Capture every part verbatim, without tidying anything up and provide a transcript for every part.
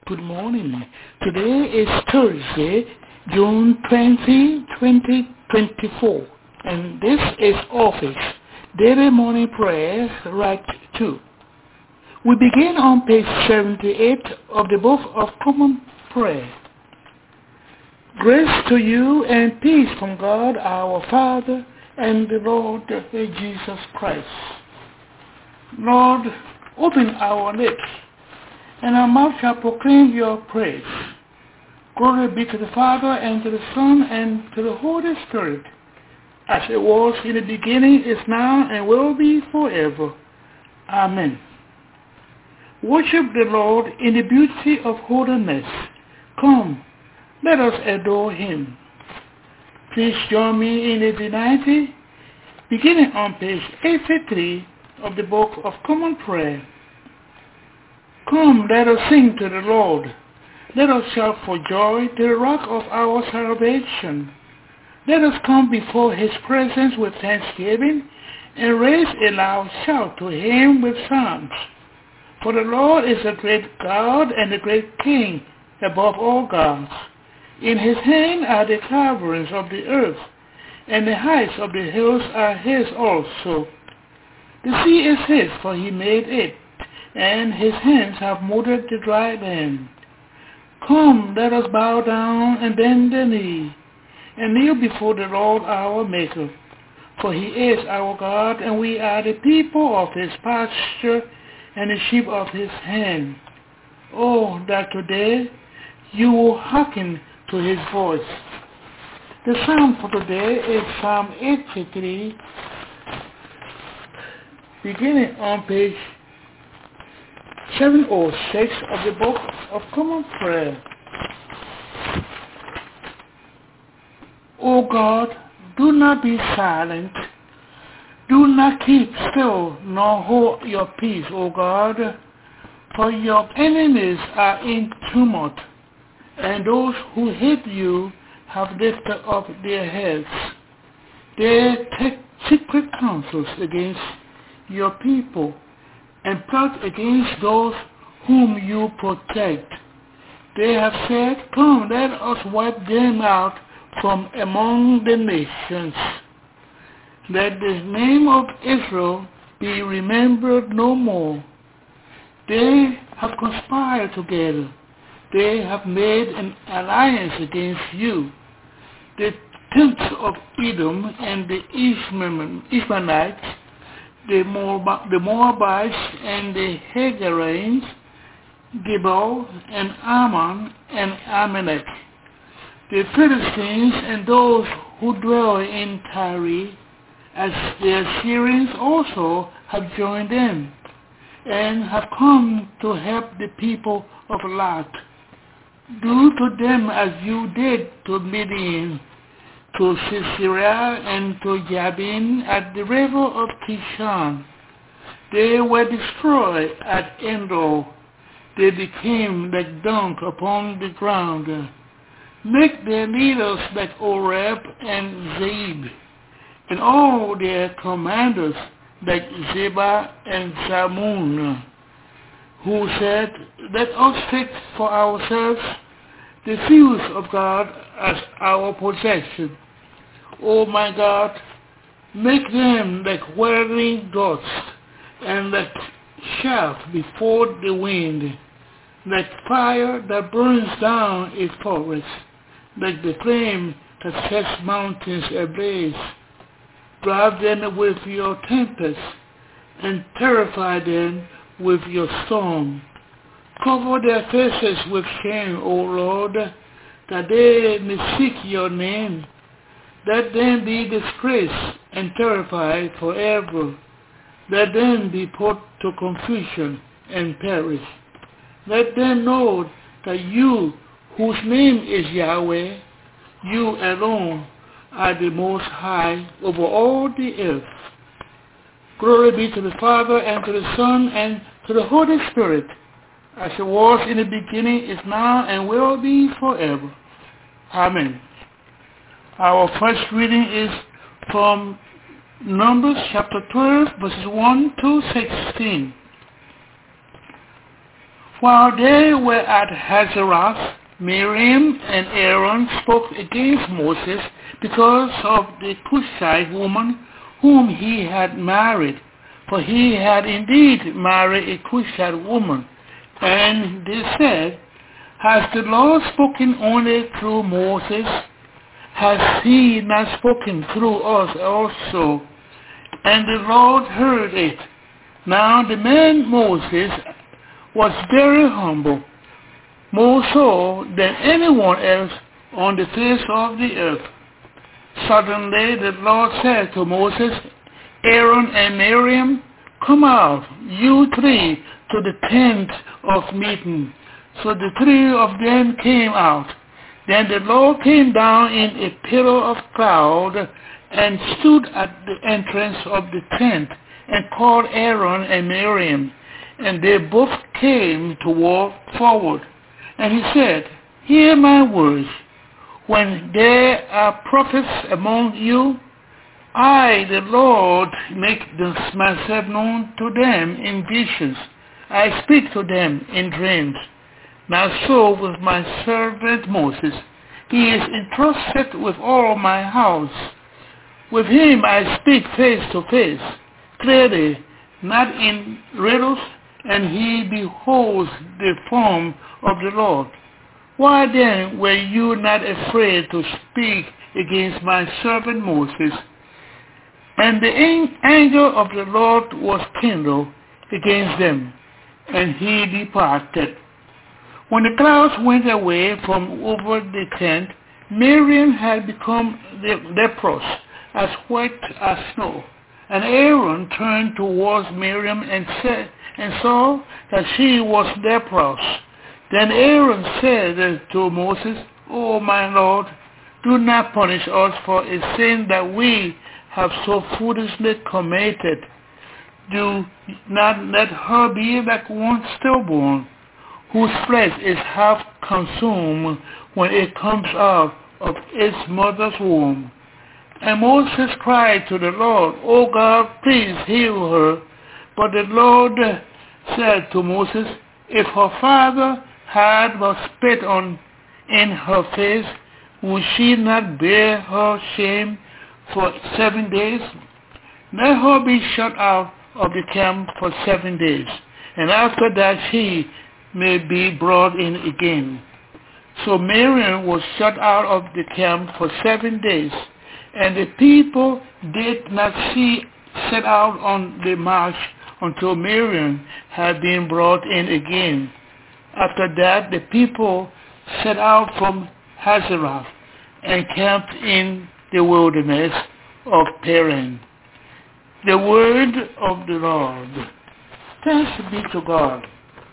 Good morning. Today is Thursday, June twentieth, twenty twenty-four, and this is Office Daily Morning Prayer, Right two. We begin on page seventy-eight of the Book of Common Prayer. Grace to you and peace from God our Father and the Lord Jesus Christ. Lord, open our lips, and our mouth shall proclaim your praise. Glory be to the Father, and to the Son, and to the Holy Spirit, as it was in the beginning, is now, and will be forever. Amen. Worship the Lord in the beauty of holiness. Come, let us adore him. Please join me in the ninety, beginning on page eighty-three of the Book of Common Prayer. Come, let us sing to the Lord. Let us shout for joy to the rock of our salvation. Let us come before his presence with thanksgiving and raise a loud shout to him with psalms. For the Lord is a great God and a great King above all gods. In his hand are the coverings of the earth, and the heights of the hills are his also. The sea is his, for he made it, and his hands have molded the dry land. Come, let us bow down and bend the knee, and kneel before the Lord our Maker. For he is our God, and we are the people of his pasture and the sheep of his hand. Oh, that today you will hearken to his voice. The psalm for today is Psalm eighty-three, beginning on page seven oh six of the Book of Common Prayer. O God, do not be silent. Do not keep still, nor hold your peace, O God, for your enemies are in tumult, and those who hate you have lifted up their heads. They take secret counsels against your people, and plot against those whom you protect. They have said, come, let us wipe them out from among the nations. Let the name of Israel be remembered no more. They have conspired together. They have made an alliance against you. The tents of Edom and the Ishmaelites, the, Moab, the Moabites and the Hagarites, Gebal and Ammon and Amalek, the Philistines and those who dwell in Tyre, as the Assyrians also have joined them, and have come to help the people of Lot. Do to them as you did to Midian, to Sisera and to Jabin at the river of Kishon. They were destroyed at Endor. They became like dung upon the ground. Make their leaders like Oreb and Zeeb, and all their commanders like Zebah and Zalmunna, who said, let us take for ourselves the fields of God as our possession. O my God, make them like whirling dust, and like chaff before the wind, like fire that burns down a forest, like the flame that sets mountains ablaze. Drive them with your tempest, and terrify them with your storm. Cover their faces with shame, O Lord, that they may seek your name. Let them be disgraced and terrified forever. Let them be put to confusion and perish. Let them know that you, whose name is Yahweh, you alone are the Most High over all the earth. Glory be to the Father, and to the Son, and to the Holy Spirit, as it was in the beginning, is now, and will be forever. Amen. Our first reading is from Numbers chapter twelve, verses one to sixteen. While they were at Hazeroth, Miriam and Aaron spoke against Moses because of the Cushite woman whom he had married, for he had indeed married a Cushite woman. And they said, "Has the Lord spoken only through Moses? Has he not spoken through us also?" And the Lord heard it. Now the man Moses was very humble, more so than anyone else on the face of the earth. Suddenly the Lord said to Moses, "Aaron and Miriam, come out, you three, to the tent of meeting." So the three of them came out. Then the Lord came down in a pillar of cloud and stood at the entrance of the tent and called Aaron and Miriam. And they both came to walk forward. And he said, "Hear my words. When there are prophets among you, I, the Lord, make myself known to them in visions. I speak to them in dreams. Now so with my servant Moses. He is entrusted with all my house. With him I speak face to face, clearly, not in riddles, and he beholds the form of the Lord. Why then were you not afraid to speak against my servant Moses?" And the anger of the Lord was kindled against them, and he departed. When the clouds went away from over the tent, Miriam had become leprous, as white as snow. And Aaron turned towards Miriam and said, and saw that she was leprous. Then Aaron said to Moses, "O my Lord, do not punish us for a sin that we have so foolishly committed. Do not let her be like one stillborn, whose flesh is half consumed when it comes out of its mother's womb." And Moses cried to the Lord, "O God, please heal her." But the Lord said to Moses, "If her father had but spit on in her face, would she not bear her shame for seven days? Let her be shut out of the camp for seven days, and after that she may be brought in again." So Miriam was shut out of the camp for seven days, and the people did not see set out on the march until Miriam had been brought in again. After that the people set out from Hazeroth and camped in the wilderness of Paran. The word of the Lord. Thanks be to God.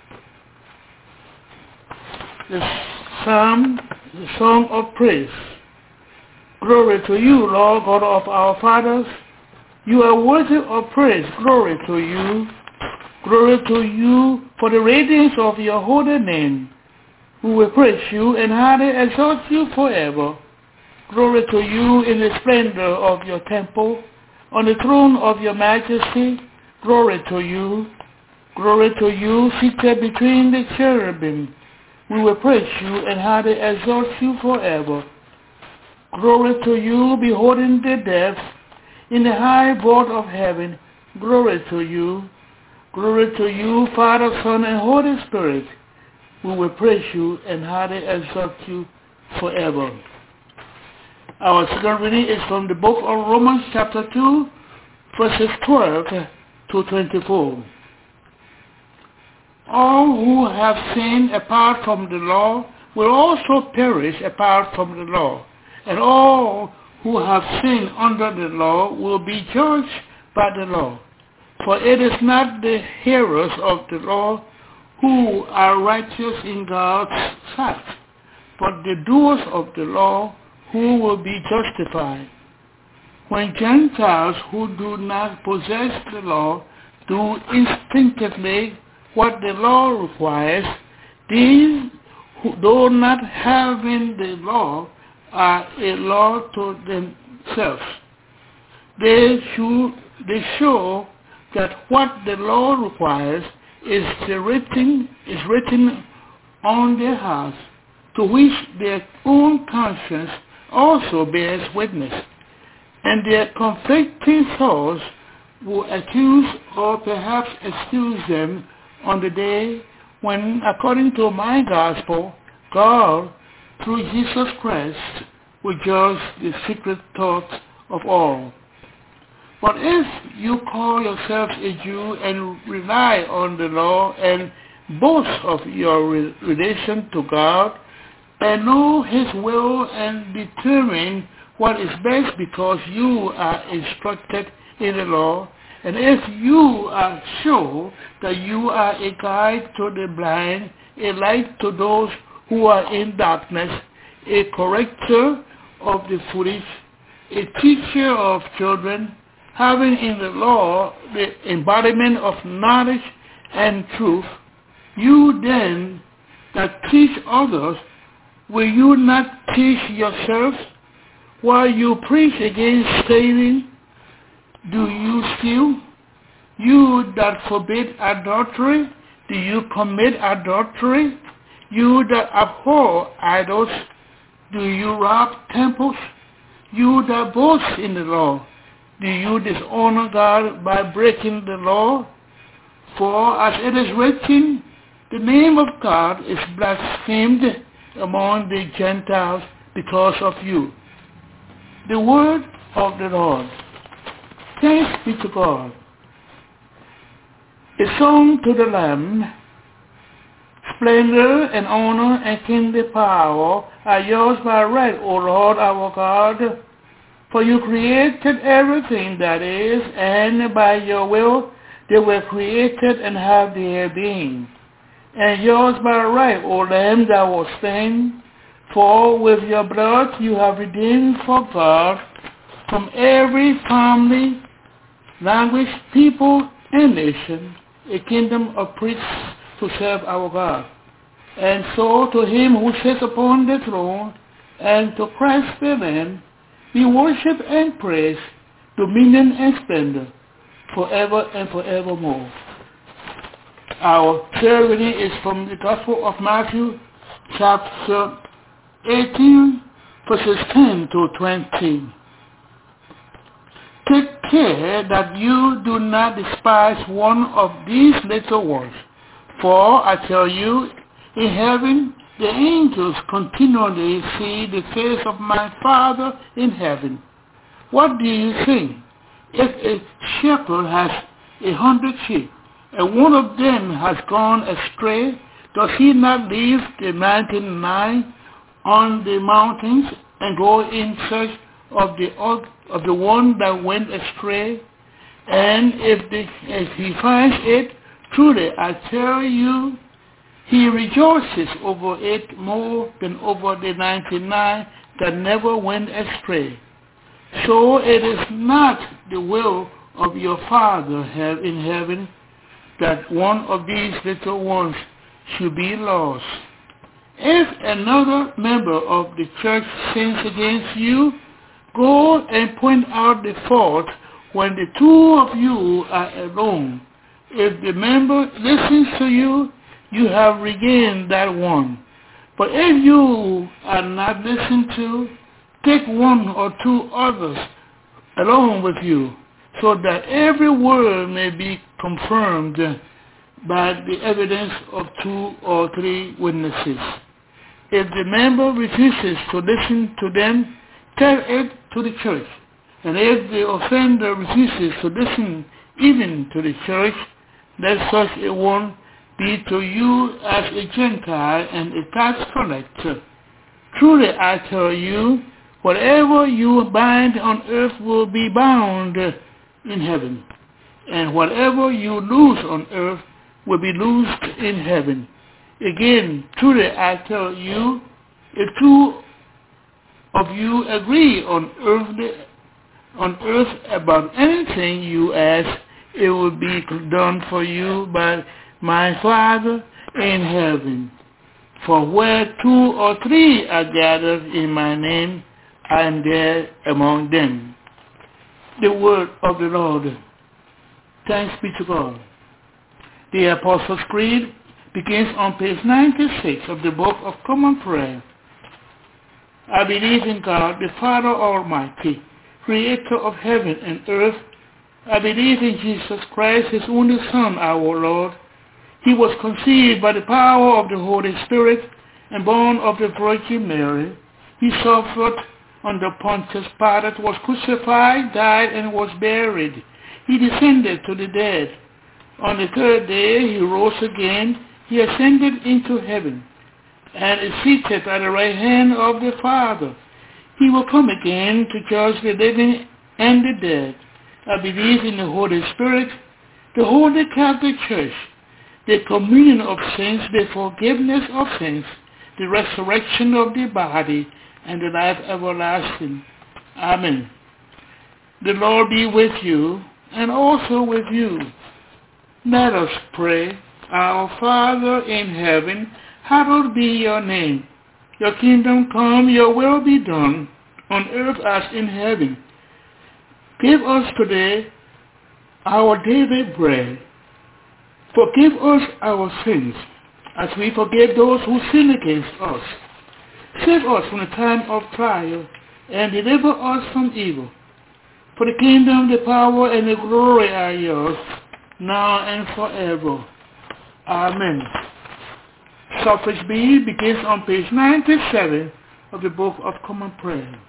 The Psalm, the song of praise. Glory to you, Lord God of our fathers. You are worthy of praise. Glory to you. Glory to you for the radiance of your holy name. We will praise you and highly exalt you forever. Glory to you in the splendor of your temple, on the throne of your majesty. Glory to you. Glory to you seated between the cherubim. We will praise you and highly exalt you forever. Glory to you beholding the depths in the high vault of heaven. Glory to you. Glory to you, Father, Son, and Holy Spirit. We will praise you and highly exalt you forever. Our second reading is from the book of Romans chapter two, verses twelve to twenty-four. All who have sinned apart from the law will also perish apart from the law, and all who have sinned under the law will be judged by the law. For it is not the hearers of the law who are righteous in God's sight, but the doers of the law who will be justified. When Gentiles who do not possess the law do instinctively what the law requires, these who, though not having the law, are a law to themselves. They show, they show that what the law requires is the written is written on their hearts, to which their own conscience also bears witness, and their conflicting thoughts will accuse or perhaps excuse them on the day when, according to my gospel, God, through Jesus Christ, will judge the secret thoughts of all. But if you call yourselves a Jew and rely on the law and boast of your re- relation to God, and know His will and determine what is best because you are instructed in the law, and if you are sure that you are a guide to the blind, a light to those who are in darkness, a corrector of the foolish, a teacher of children, having in the law the embodiment of knowledge and truth, you then that teach others, will you not teach yourselves? While you preach against stealing, do you steal? You that forbid adultery, do you commit adultery? You that abhor idols, do you rob temples? You that boast in the law, do you dishonor God by breaking the law? For as it is written, the name of God is blasphemed among the Gentiles because of you. The word of the Lord. Thanks be to God. A song to the Lamb. Splendor and honor and kingly power are yours by right, O Lord our God. For you created everything that is, and by your will they were created and have their being. And yours by right, O Lamb that was slain, for with your blood you have redeemed for God from every family, language, people, and nation, a kingdom of priests to serve our God. And so to him who sits upon the throne, and to Christ the Lamb, be worship and praise, dominion and splendor, forever and forevermore. Our third reading is from the Gospel of Matthew, chapter eighteen, verses ten to twenty. Take care that you do not despise one of these little ones, for I tell you, in heaven the angels continually see the face of my Father in heaven. What do you think? If a shepherd has a hundred sheep, and one of them has gone astray, does he not leave the ninety-nine on the mountains and go in search of the of the one that went astray? And if, the, if he finds it, truly I tell you, he rejoices over it more than over the ninety-nine that never went astray. So it is not the will of your Father in heaven that one of these little ones should be lost. If another member of the church sins against you, go and point out the fault when the two of you are alone. If the member listens to you, you have regained that one. But if you are not listened to, take one or two others along with you, so that every word may be confirmed by the evidence of two or three witnesses. If the member refuses to listen to them, tell it to the church. And if the offender refuses to listen even to the church, let such a one be to you as a Gentile and a tax collector. Truly I tell you, whatever you bind on earth will be bound in heaven, and whatever you loose on earth will be loosed in heaven. Again, truly I tell you, if two of you agree on earth, on earth about anything you ask, it will be done for you by my Father in heaven. For where two or three are gathered in my name, I am there among them. The word of the Lord. Thanks be to God. The Apostles' Creed begins on page ninety-six of the Book of Common Prayer. I believe in God, the Father Almighty, creator of heaven and earth. I believe in Jesus Christ, his only Son, our Lord. He was conceived by the power of the Holy Spirit and born of the Virgin Mary. He suffered under Pontius Pilate, was crucified, died, and was buried. He descended to the dead. On the third day he rose again. He ascended into heaven and is seated at the right hand of the Father. He will come again to judge the living and the dead. I believe in the Holy Spirit, the Holy Catholic Church, the communion of saints, the forgiveness of sins, the resurrection of the body, and the life everlasting. Amen. The Lord be with you, and also with you. Let us pray. Our Father in heaven, hallowed be your name. Your kingdom come, your will be done, on earth as in heaven. Give us today our daily bread. Forgive us our sins, as we forgive those who sin against us. Save us from the time of trial, and deliver us from evil. For the kingdom, the power, and the glory are yours, now and forever. Amen. Suffrage B begins on page ninety-seven of the Book of Common Prayer.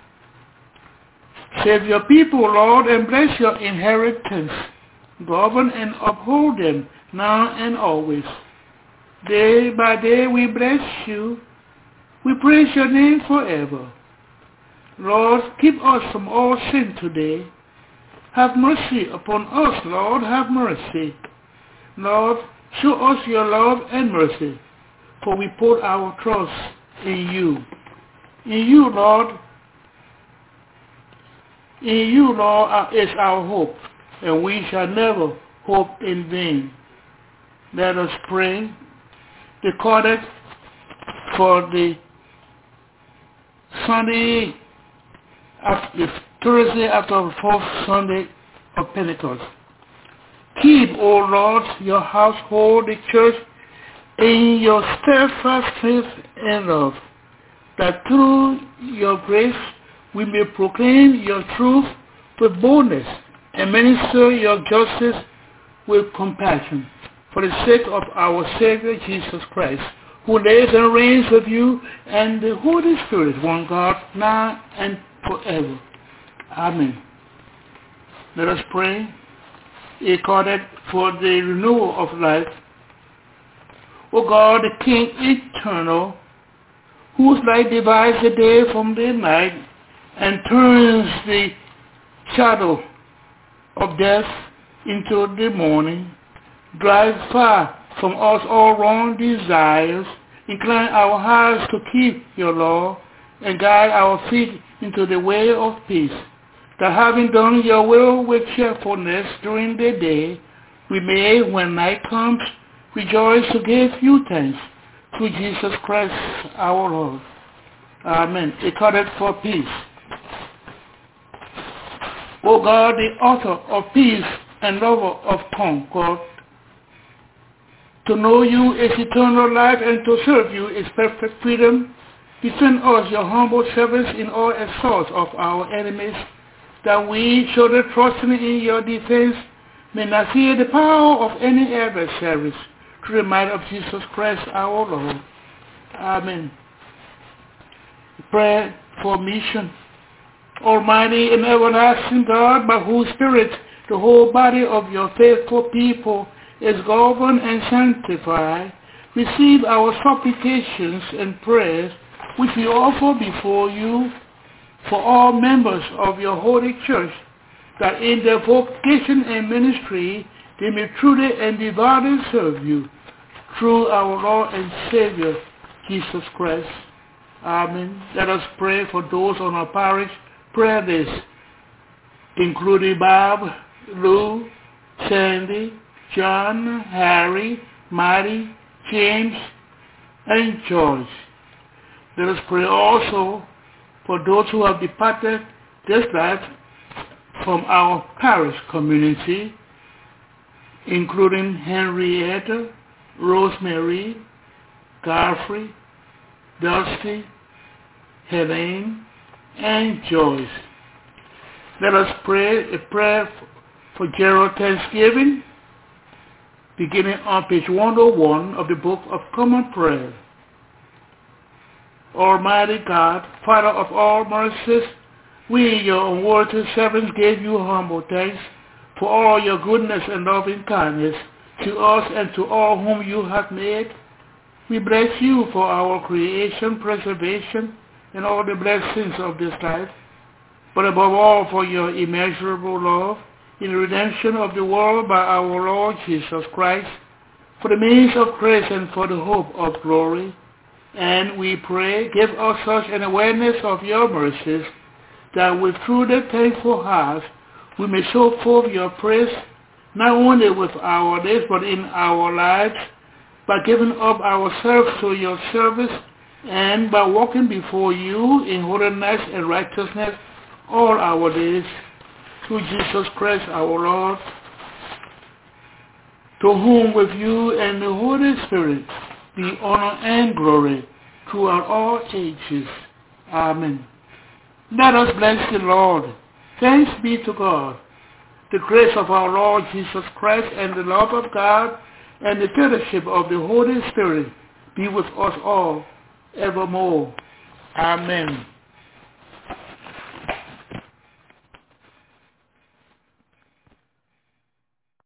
Save your people, Lord, and bless your inheritance. Govern and uphold them now and always. Day by day we bless you. We praise your name forever. Lord, keep us from all sin today. Have mercy upon us, Lord, have mercy. Lord, show us your love and mercy, for we put our trust in you. In you, Lord, in you, Lord, is our hope, and we shall never hope in vain. Let us pray. The Codex for the Sunday, after, Thursday after the fourth Sunday of Pentecost. Keep, O Lord, your household, the church, in your steadfast faith and love, that through your grace we may proclaim your truth with boldness and minister your justice with compassion, for the sake of our Savior Jesus Christ, who lives and reigns with you and the Holy Spirit, one God, now and forever. Amen. Let us pray. According for the renewal of life. O God, the King eternal, whose light divides the day from the night and turns the shadow of death into the morning, drive far from us all wrong desires, incline our hearts to keep your law, and guide our feet into the way of peace, that having done your will with cheerfulness during the day, we may, when night comes, rejoice to give you thanks through Jesus Christ our Lord. Amen. Accorded for peace. O God, the author of peace and lover of concord, to know you is eternal life, and to serve you is perfect freedom. Defend us, your humble servants, in all assaults of our enemies, that we, shoulder trusting in your defense, may not fear the power of any adversaries, through the might of Jesus Christ our Lord. Amen. Prayer for mission. Almighty and everlasting God, by whose Spirit the whole body of your faithful people is governed and sanctified, receive our supplications and prayers, which we offer before you for all members of your holy church, that in their vocation and ministry they may truly and devoutly serve you, through our Lord and Savior, Jesus Christ. Amen. Let us pray for those on our parish prayer list, including Bob, Lou, Sandy, John, Harry, Marty, James, and George. Let us pray also for those who have departed this life from our parish community, including Henrietta, Rosemary, Godfrey, Dusty, Helene, and Joyce. Let us pray a prayer for General Thanksgiving, beginning on page one oh one of the Book of Common Prayer. Almighty God, Father of all mercies, we, your unworthy servants, give you humble thanks for all your goodness and loving kindness to us and to all whom you have made. We bless you for our creation, preservation, and all the blessings of this life, but above all for your immeasurable love in the redemption of the world by our Lord Jesus Christ, for the means of grace and for the hope of glory. And we pray, give us such an awareness of your mercies that with through the thankful heart we may show forth your praise, not only with our lips but in our lives, by giving up ourselves to your service and by walking before you in holiness and righteousness all our days, through Jesus Christ our Lord, to whom with you and the Holy Spirit be honor and glory throughout all ages. Amen. Let us bless the Lord. Thanks be to God. The grace of our Lord Jesus Christ and the love of God and the fellowship of the Holy Spirit be with us all evermore. Amen.